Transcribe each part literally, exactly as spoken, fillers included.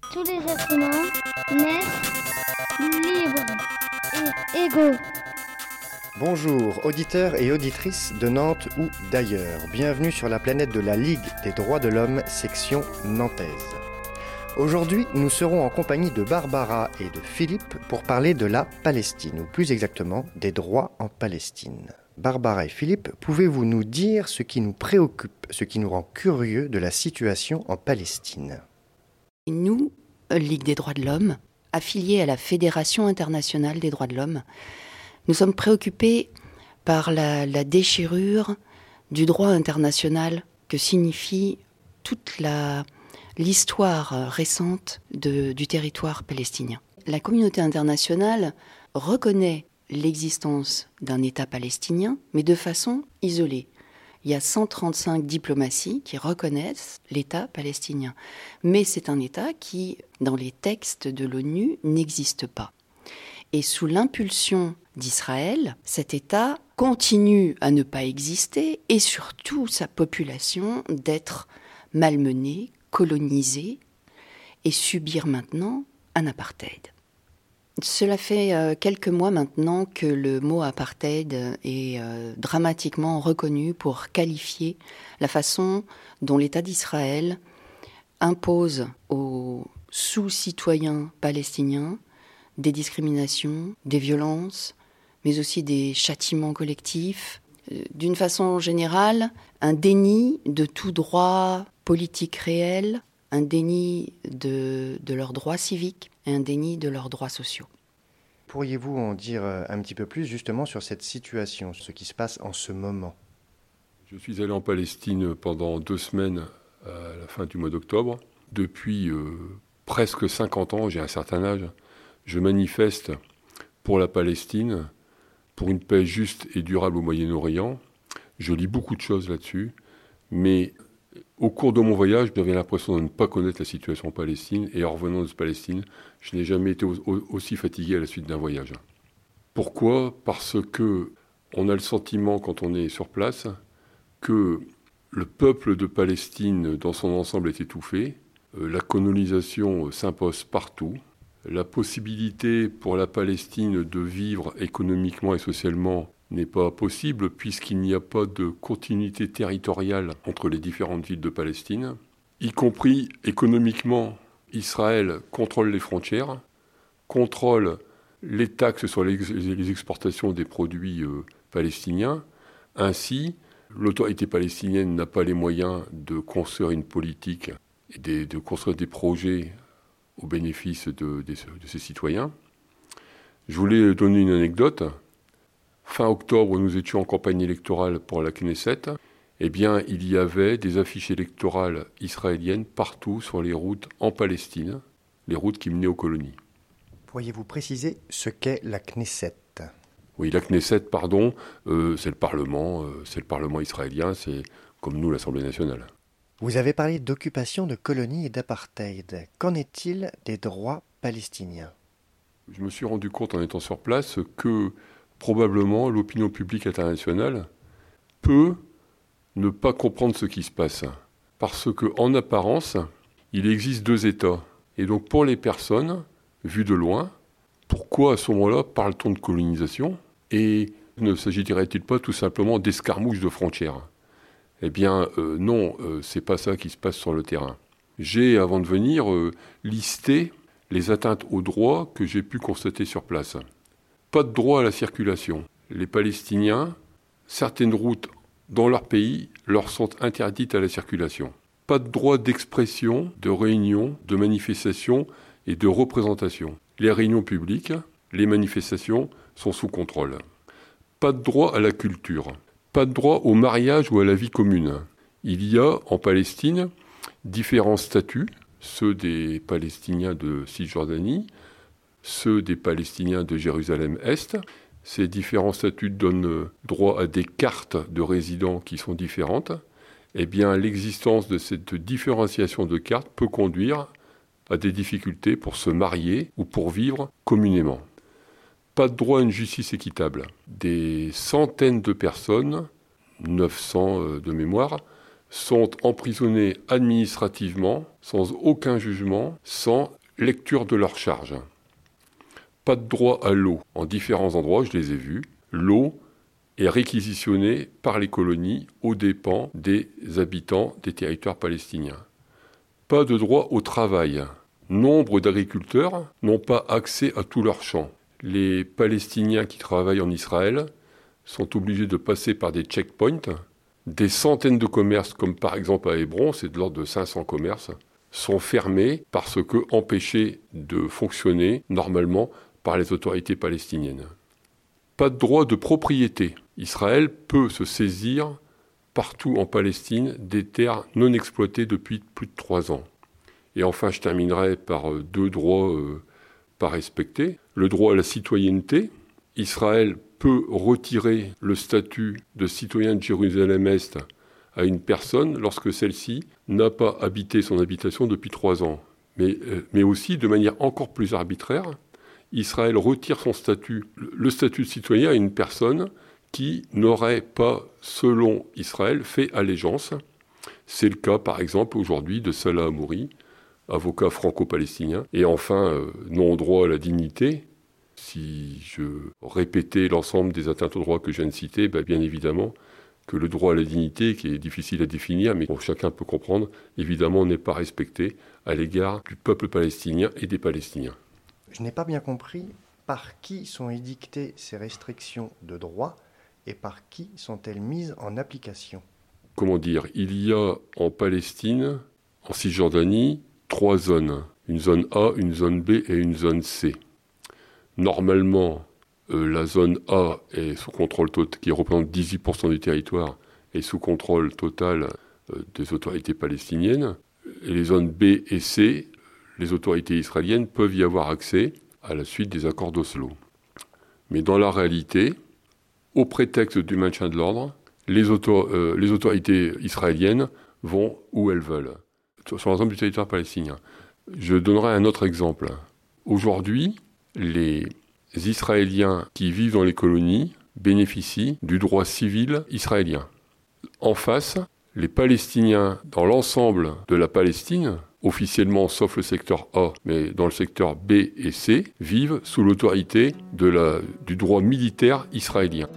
Tous les êtres humains naissent libres et égaux. Bonjour, auditeurs et auditrices de Nantes ou d'ailleurs. Bienvenue sur la planète de la Ligue des droits de l'homme, section nantaise. Aujourd'hui, nous serons en compagnie de Barbara et de Philippe pour parler de la Palestine, ou plus exactement des droits en Palestine. Barbara et Philippe, pouvez-vous nous dire ce qui nous préoccupe, ce qui nous rend curieux de la situation en Palestine ? Nous, Ligue des droits de l'homme, affiliés à la Fédération internationale des droits de l'homme, nous sommes préoccupés par la, la déchirure du droit international que signifie toute la, l'histoire récente de, du territoire palestinien. La communauté internationale reconnaît l'existence d'un État palestinien, mais de façon isolée. Il y a cent trente-cinq diplomaties qui reconnaissent l'État palestinien. Mais c'est un État qui, dans les textes de l'ONU, n'existe pas. Et sous l'impulsion d'Israël, cet État continue à ne pas exister et surtout sa population d'être malmenée, colonisée et subir maintenant un apartheid. Cela fait euh, quelques mois maintenant que le mot apartheid est euh, dramatiquement reconnu pour qualifier la façon dont l'État d'Israël impose aux sous-citoyens palestiniens des discriminations, des violences, mais aussi des châtiments collectifs. D'une façon générale, un déni de tout droit politique réel, un déni de, de leurs droits civiques et un déni de leurs droits sociaux. Pourriez-vous en dire un petit peu plus justement sur cette situation, ce qui se passe en ce moment ? Je suis allé en Palestine pendant deux semaines à la fin du mois d'octobre. Depuis euh, presque cinquante ans, j'ai un certain âge, je manifeste pour la Palestine, pour une paix juste et durable au Moyen-Orient. Je lis beaucoup de choses là-dessus, mais au cours de mon voyage, j'avais l'impression de ne pas connaître la situation en Palestine, et en revenant de Palestine, je n'ai jamais été aussi fatigué à la suite d'un voyage. Pourquoi ? Parce que on a le sentiment, quand on est sur place, que le peuple de Palestine, dans son ensemble, est étouffé. La colonisation s'impose partout. La possibilité pour la Palestine de vivre économiquement et socialement n'est pas possible puisqu'il n'y a pas de continuité territoriale entre les différentes villes de Palestine. Y compris économiquement, Israël contrôle les frontières, contrôle les taxes sur les, les exportations des produits euh, palestiniens. Ainsi, l'autorité palestinienne n'a pas les moyens de construire une politique et de, de construire des projets au bénéfice de, de, de ses citoyens. Je voulais donner une anecdote. Fin octobre, nous étions en campagne électorale pour la Knesset. Eh bien, il y avait des affiches électorales israéliennes partout sur les routes en Palestine, les routes qui menaient aux colonies. Pourriez-vous préciser ce qu'est la Knesset ? Oui, la Knesset, pardon, euh, c'est le Parlement, euh, c'est le Parlement israélien, c'est comme nous l'Assemblée nationale. Vous avez parlé d'occupation, de colonies et d'apartheid. Qu'en est-il des droits palestiniens ? Je me suis rendu compte en étant sur place que probablement l'opinion publique internationale peut ne pas comprendre ce qui se passe. Parce qu'en apparence, il existe deux États. Et donc pour les personnes, vues de loin, pourquoi à ce moment-là parle-t-on de colonisation ? Et ne s'agirait-il pas tout simplement d'escarmouches de frontières ? Eh bien euh, non, euh, c'est pas ça qui se passe sur le terrain. J'ai, avant de venir, euh, listé les atteintes aux droits que j'ai pu constater sur place. Pas de droit à la circulation. Les Palestiniens, certaines routes dans leur pays leur sont interdites à la circulation. Pas de droit d'expression, de réunion, de manifestation et de représentation. Les réunions publiques, les manifestations sont sous contrôle. Pas de droit à la culture. Pas de droit au mariage ou à la vie commune. Il y a en Palestine différents statuts, ceux des Palestiniens de Cisjordanie, ceux des Palestiniens de Jérusalem-Est. Ces différents statuts donnent droit à des cartes de résidents qui sont différentes. Eh bien, l'existence de cette différenciation de cartes peut conduire à des difficultés pour se marier ou pour vivre communément. Pas de droit à une justice équitable. Des centaines de personnes, neuf cents de mémoire, sont emprisonnés administrativement, sans aucun jugement, sans lecture de leur charge. Pas de droit à l'eau. En différents endroits, je les ai vus, l'eau est réquisitionnée par les colonies aux dépens des habitants des territoires palestiniens. Pas de droit au travail. Nombre d'agriculteurs n'ont pas accès à tous leurs champs. Les Palestiniens qui travaillent en Israël sont obligés de passer par des checkpoints. Des centaines de commerces, comme par exemple à Hébron, c'est de l'ordre de cinq cents commerces, sont fermés parce que empêchés de fonctionner normalement par les autorités palestiniennes. Pas de droit de propriété. Israël peut se saisir partout en Palestine des terres non exploitées depuis plus de trois ans. Et enfin, je terminerai par deux droits euh, pas respectés. Le droit à la citoyenneté. Israël peut retirer le statut de citoyen de Jérusalem-Est à une personne lorsque celle-ci n'a pas habité son habitation depuis trois ans. Mais, euh, mais aussi, de manière encore plus arbitraire, Israël retire son statut, le statut de citoyen à une personne qui n'aurait pas, selon Israël, fait allégeance. C'est le cas, par exemple, aujourd'hui de Salah Hamouri, avocat franco-palestinien. Et enfin, euh, non-droit à la dignité. Si je répétais l'ensemble des atteintes aux droits que je viens de citer, ben bien évidemment que le droit à la dignité, qui est difficile à définir, mais dont chacun peut comprendre, évidemment n'est pas respecté à l'égard du peuple palestinien et des Palestiniens. Je n'ai pas bien compris par qui sont édictées ces restrictions de droit et par qui sont-elles mises en application ? Comment dire ? Il y a en Palestine, en Cisjordanie, trois zones. Une zone A, une zone B et une zone C. Normalement, euh, la zone A est sous contrôle total, qui représente dix-huit pour cent du territoire, est sous contrôle total euh, des autorités palestiniennes. Et les zones B et C, les autorités israéliennes peuvent y avoir accès à la suite des accords d'Oslo. Mais dans la réalité, au prétexte du maintien de l'ordre, les, auto- euh, les autorités israéliennes vont où elles veulent, sur l'ensemble du territoire palestinien. Je donnerai un autre exemple. Aujourd'hui, les Israéliens qui vivent dans les colonies bénéficient du droit civil israélien. En face, les Palestiniens dans l'ensemble de la Palestine, officiellement sauf le secteur A, mais dans le secteur B et C, vivent sous l'autorité de la, du droit militaire israélien.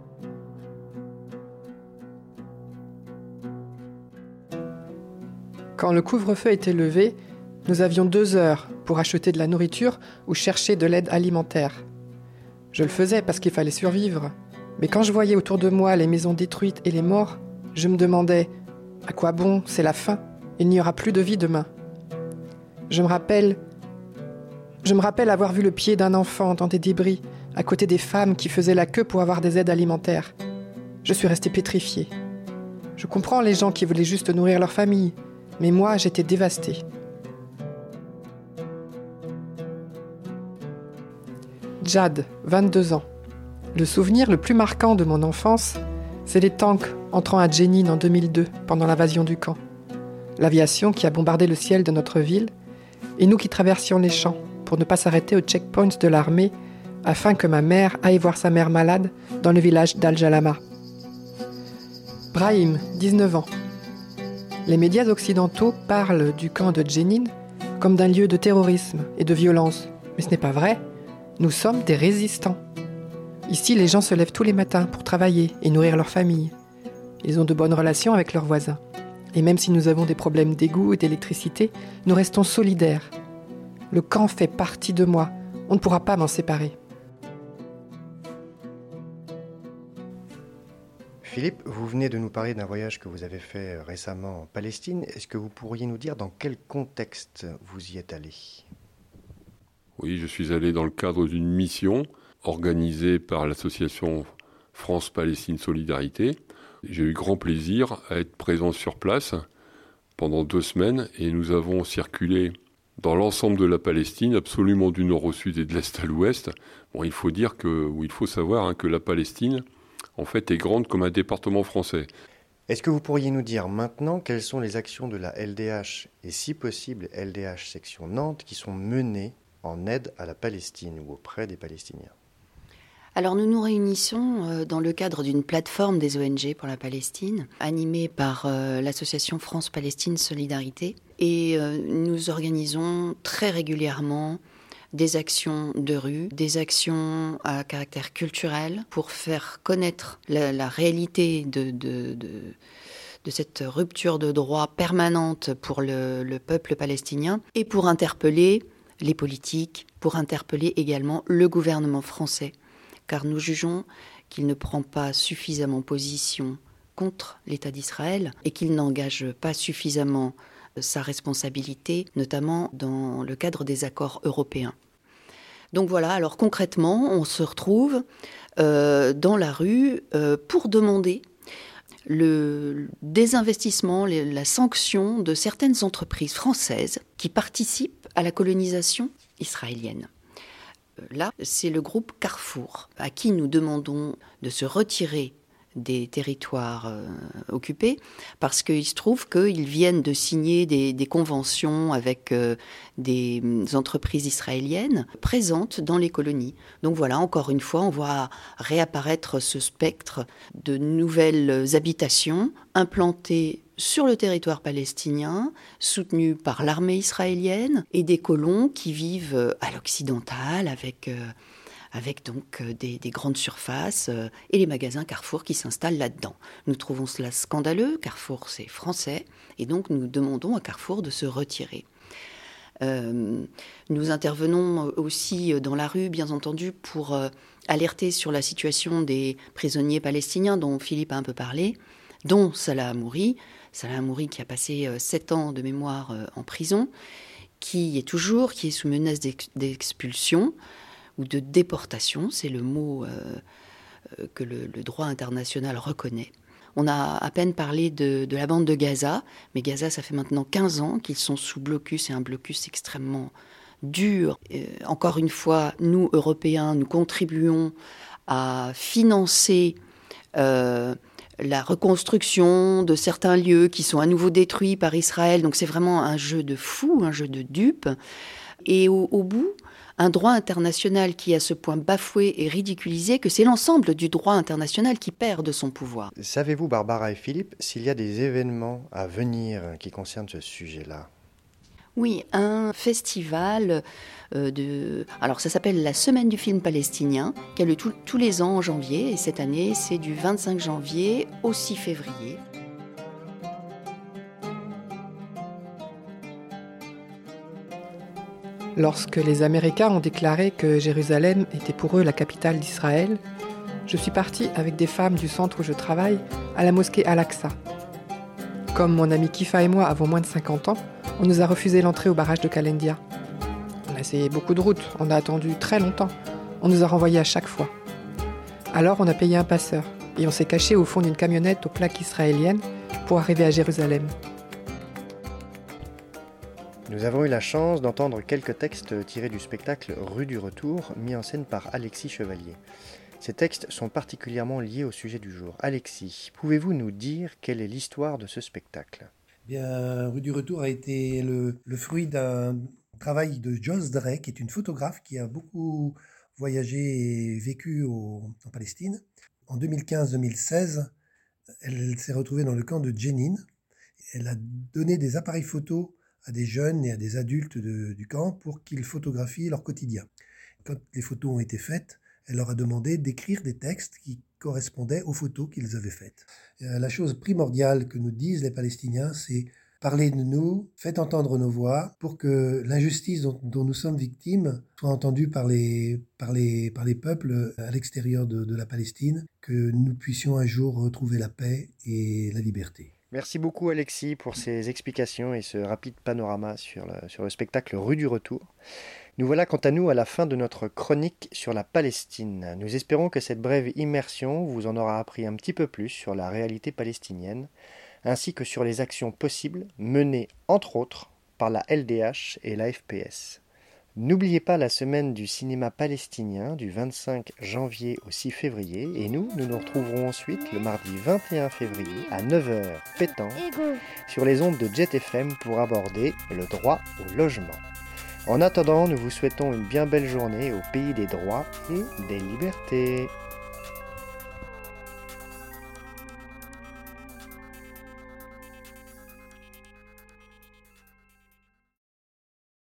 Quand le couvre-feu était levé, nous avions deux heures pour acheter de la nourriture ou chercher de l'aide alimentaire. Je le faisais parce qu'il fallait survivre. Mais quand je voyais autour de moi les maisons détruites et les morts, je me demandais « À quoi bon ? C'est la fin. Il n'y aura plus de vie demain. » Je me rappelle... Je me rappelle avoir vu le pied d'un enfant dans des débris, à côté des femmes qui faisaient la queue pour avoir des aides alimentaires. Je suis restée pétrifiée. Je comprends les gens qui voulaient juste nourrir leur famille, mais moi, j'étais dévastée. Jad, vingt-deux ans. Le souvenir le plus marquant de mon enfance, c'est les tanks entrant à Jenin en deux mille deux, pendant l'invasion du camp. L'aviation qui a bombardé le ciel de notre ville, et nous qui traversions les champs pour ne pas s'arrêter aux checkpoints de l'armée, afin que ma mère aille voir sa mère malade dans le village d'Al-Jalama. Brahim, dix-neuf ans. Les médias occidentaux parlent du camp de Jenin comme d'un lieu de terrorisme et de violence. Mais ce n'est pas vrai. Nous sommes des résistants. Ici, les gens se lèvent tous les matins pour travailler et nourrir leur famille. Ils ont de bonnes relations avec leurs voisins. Et même si nous avons des problèmes d'égout et d'électricité, nous restons solidaires. Le camp fait partie de moi. On ne pourra pas m'en séparer. Philippe, vous venez de nous parler d'un voyage que vous avez fait récemment en Palestine. Est-ce que vous pourriez nous dire dans quel contexte vous y êtes allé ? Oui, je suis allé dans le cadre d'une mission organisée par l'association France-Palestine Solidarité. J'ai eu grand plaisir à être présent sur place pendant deux semaines et nous avons circulé dans l'ensemble de la Palestine, absolument du nord au sud et de l'est à l'ouest. Bon, il faut dire que, ou il faut savoir hein, que la Palestine, en fait, est grande comme un département français. Est-ce que vous pourriez nous dire maintenant quelles sont les actions de la L D H et si possible L D H section Nantes qui sont menées en aide à la Palestine ou auprès des Palestiniens ? Alors nous nous réunissons dans le cadre d'une plateforme des O N G pour la Palestine, animée par euh, l'association France-Palestine Solidarité. Et euh, nous organisons très régulièrement des actions de rue, des actions à caractère culturel pour faire connaître la, la réalité de, de, de, de cette rupture de droit permanente pour le, le peuple palestinien et pour interpeller les politiques, pour interpeller également le gouvernement français. Car nous jugeons qu'il ne prend pas suffisamment position contre l'État d'Israël et qu'il n'engage pas suffisamment sa responsabilité, notamment dans le cadre des accords européens. Donc voilà, alors concrètement, on se retrouve euh, dans la rue euh, pour demander le désinvestissement, la sanction de certaines entreprises françaises qui participent à la colonisation israélienne. Là, c'est le groupe Carrefour, à qui nous demandons de se retirer des territoires euh, occupés, parce qu'il se trouve qu'ils viennent de signer des, des conventions avec euh, des entreprises israéliennes présentes dans les colonies. Donc voilà, encore une fois, on voit réapparaître ce spectre de nouvelles habitations implantées sur le territoire palestinien, soutenues par l'armée israélienne, et des colons qui vivent à l'occidental avec... Euh, avec donc des, des grandes surfaces euh, et les magasins Carrefour qui s'installent là-dedans. Nous trouvons cela scandaleux. Carrefour, c'est français, et donc nous demandons à Carrefour de se retirer. Euh, nous intervenons aussi dans la rue, bien entendu, pour euh, alerter sur la situation des prisonniers palestiniens dont Philippe a un peu parlé, dont Salah Hamouri. Salah Hamouri qui a passé euh, sept ans de mémoire euh, en prison, qui est toujours, qui est sous menace d'ex- d'expulsion, ou de déportation, c'est le mot euh, que le, le droit international reconnaît. On a à peine parlé de, de la bande de Gaza, mais Gaza, ça fait maintenant quinze ans qu'ils sont sous blocus, et un blocus extrêmement dur. Euh, encore une fois, nous, Européens, nous contribuons à financer euh, la reconstruction de certains lieux qui sont à nouveau détruits par Israël. Donc c'est vraiment un jeu de fou, un jeu de dupes. Et au, au bout, un droit international qui est à ce point bafoué et ridiculisé que c'est l'ensemble du droit international qui perd de son pouvoir. Savez-vous, Barbara et Philippe, s'il y a des événements à venir qui concernent ce sujet-là ? Oui, un festival euh, de... Alors ça s'appelle la Semaine du film palestinien, qui a lieu tout, tous les ans en janvier, et cette année c'est du vingt-cinq janvier au six février. Lorsque les Américains ont déclaré que Jérusalem était pour eux la capitale d'Israël, je suis partie avec des femmes du centre où je travaille à la mosquée Al-Aqsa. Comme mon ami Kifa et moi avons moins de cinquante ans, on nous a refusé l'entrée au barrage de Kalendia. On a essayé beaucoup de routes, on a attendu très longtemps, on nous a renvoyés à chaque fois. Alors on a payé un passeur et on s'est caché au fond d'une camionnette aux plaques israéliennes pour arriver à Jérusalem. Nous avons eu la chance d'entendre quelques textes tirés du spectacle Rue du Retour, mis en scène par Alexis Chevalier. Ces textes sont particulièrement liés au sujet du jour. Alexis, pouvez-vous nous dire quelle est l'histoire de ce spectacle ? Bien, Rue du Retour a été le, le fruit d'un travail de Joss Drake, qui est une photographe qui a beaucoup voyagé et vécu au, en Palestine. En deux mille quinze deux mille seize, elle s'est retrouvée dans le camp de Jenin. Elle a donné des appareils photos à des jeunes et à des adultes de, du camp pour qu'ils photographient leur quotidien. Quand les photos ont été faites, elle leur a demandé d'écrire des textes qui correspondaient aux photos qu'ils avaient faites. La chose primordiale que nous disent les Palestiniens, c'est « parlez de nous, faites entendre nos voix pour que l'injustice dont, dont nous sommes victimes soit entendue par les, par les, par les peuples à l'extérieur de, de la Palestine, que nous puissions un jour retrouver la paix et la liberté ». Merci beaucoup Alexis pour ces explications et ce rapide panorama sur le, sur le spectacle Rue du Retour. Nous voilà quant à nous à la fin de notre chronique sur la Palestine. Nous espérons que cette brève immersion vous en aura appris un petit peu plus sur la réalité palestinienne, ainsi que sur les actions possibles menées entre autres par la L D H et l'A F P S. N'oubliez pas la semaine du cinéma palestinien du vingt-cinq janvier au six février et nous, nous nous retrouverons ensuite le mardi vingt et un février à neuf heures pétant sur les ondes de Jet F M pour aborder le droit au logement. En attendant, nous vous souhaitons une bien belle journée au pays des droits et des libertés.